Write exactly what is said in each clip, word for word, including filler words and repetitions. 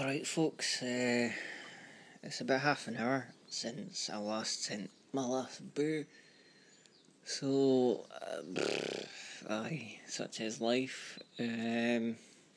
Alright folks, uh, it's about half an hour since I last sent my last boo, so, uh, aye, such is life. Um,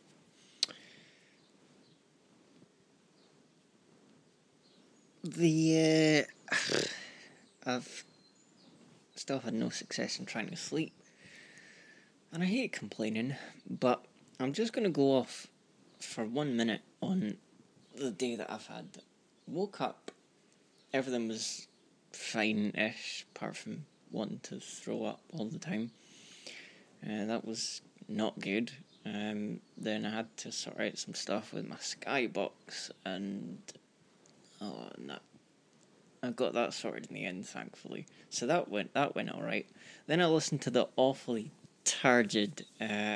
the, uh, I've still had no success in trying to sleep, and I hate complaining, but I'm just going to go off for one minute on the day that I've had. Woke up, everything was fine-ish, apart from wanting to throw up all the time. Uh, that was not good. Um, then I had to sort out some stuff with my Skybox, and oh, no, I got that sorted in the end, thankfully. So that went that went all right. Then I listened to the awfully turgid uh,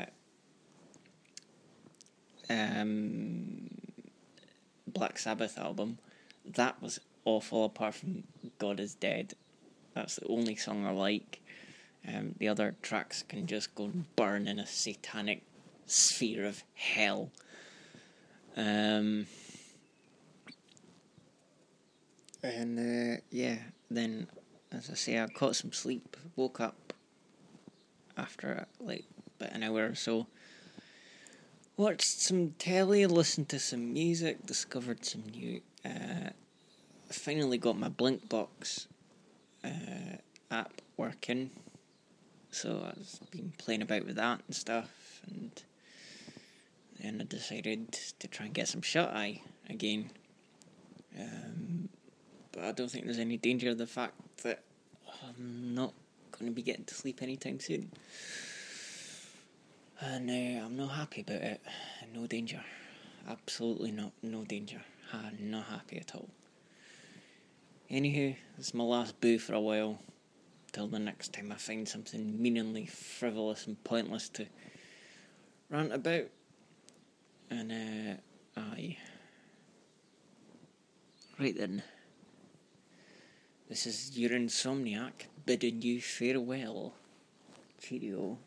um, Black Sabbath album. That was awful. Apart from God Is Dead, that's the only song I like. Um, the other tracks can just go and burn in a satanic sphere of hell. Um, and uh, yeah, then, as I say, I caught some sleep, woke up after like about an hour or so, watched some telly, listened to some music, discovered some new. Uh, finally got my Blinkbox uh, app working. So I've been playing about with that and stuff, and then I decided to try and get some shut-eye again. Um, but I don't think there's any danger of the fact that I'm not going to be getting to sleep anytime soon. And uh, I'm not happy about it. No danger. Absolutely not. No danger. I'm not happy at all. Anywho, this is my last boo for a while. Till the next time I find something meaningly frivolous and pointless to rant about. And, uh, aye. Right then. This is your Insomniac bidding you farewell. Cheerio.